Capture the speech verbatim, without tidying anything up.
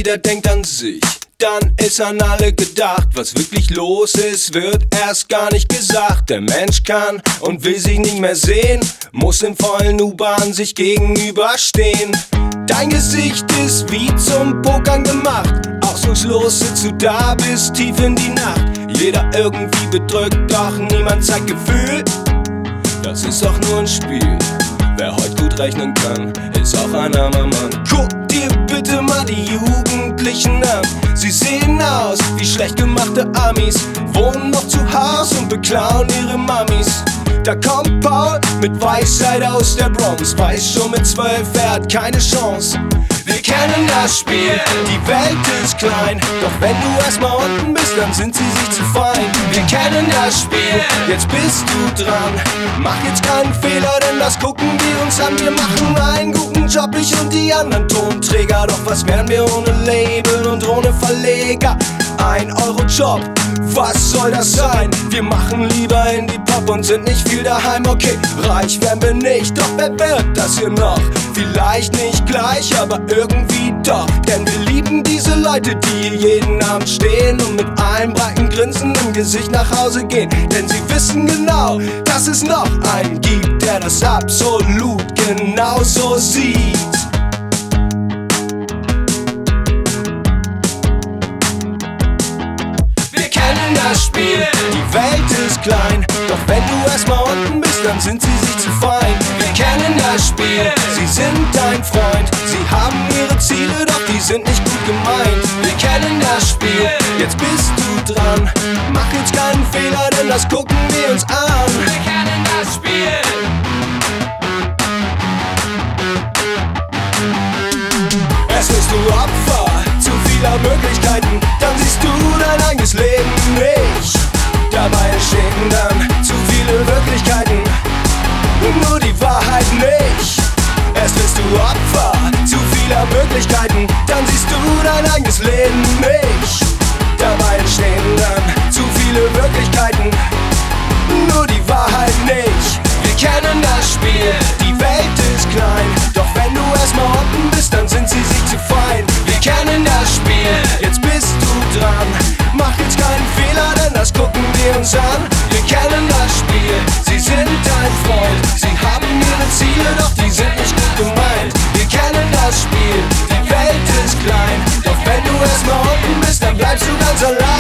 Jeder denkt an sich, dann ist an alle gedacht. Was wirklich los ist, wird erst gar nicht gesagt. Der Mensch kann und will sich nicht mehr sehen, muss in vollen U-Bahn sich gegenüberstehen. Dein Gesicht ist wie zum Pokern gemacht, ausdruckslos sitzt du da bis tief in die Nacht. Jeder irgendwie bedrückt, doch niemand zeigt Gefühl. Das ist doch nur ein Spiel. Wer heute gut rechnen kann, ist auch ein armer Mann. Guck dir bitte mal die Jugendlichen an. Sie sehen aus wie schlecht gemachte Amis, wohnen noch zu Haus und beklauen ihre Mamis. Da kommt Paul mit Weisheit aus der Bronx, weiß schon mit zwölf, er hat keine Chance. Wir kennen das Spiel, die Welt ist klein, doch wenn du erstmal unten bist, dann sind sie sich zu fein. Wir kennen das Spiel, jetzt bist du dran. Mach jetzt keinen Fehler, denn das gucken wir uns an. Wir machen einen guten Job, ich und die anderen Tonträger. Doch was wären wir ohne Label und ohne Verleger? Ein Euro-Job, was soll das sein? Wir machen lieber Indie-Pop und sind nicht viel daheim. Okay, reich werden wir nicht, doch wer wird das hier noch? Vielleicht nicht gleich, aber irgendwie doch. Denn wir lieben diese Leute, die hier jeden Abend stehen und mit einem breiten Grinsen im Gesicht nach Hause gehen. Denn sie wissen genau, dass es noch einen gibt, der das absolut genauso sieht. Das Spiel, die Welt ist klein, doch wenn du erstmal unten bist, dann sind sie sich zu fein. Wir kennen das Spiel, sie sind dein Freund, sie haben ihre Ziele, doch die sind nicht gut gemeint. Wir kennen das Spiel, jetzt bist du dran. Mach jetzt keinen Fehler, denn das gucken wir uns an. Wir kennen das Spiel. Erst bist du Opfer zu vieler Möglichkeiten, dann siehst du dein eigenes Leben nicht. Dabei entstehen dann zu viele Wirklichkeiten, nur die Wahrheit nicht. Erst bist du Opfer zu vieler Möglichkeiten, dann siehst du dein eigenes Leben nicht. Dabei entstehen dann zu viele Wirklichkeiten, nur die Wahrheit nicht. Wir kennen das Spiel, die Welt ist klein, doch wenn du erstmal unten bist, dann sind sie sich zu fein. Wir kennen das Spiel, jetzt bist du dran. Mach jetzt keinen Fehler, denn das gucken wir uns an. Wir kennen das Spiel, sie sind dein Freund, sie haben ihre Ziele, doch die sind nicht gut gemeint. Wir kennen das Spiel, die Welt ist klein, doch wenn du erstmal unten bist, dann bleibst du ganz allein.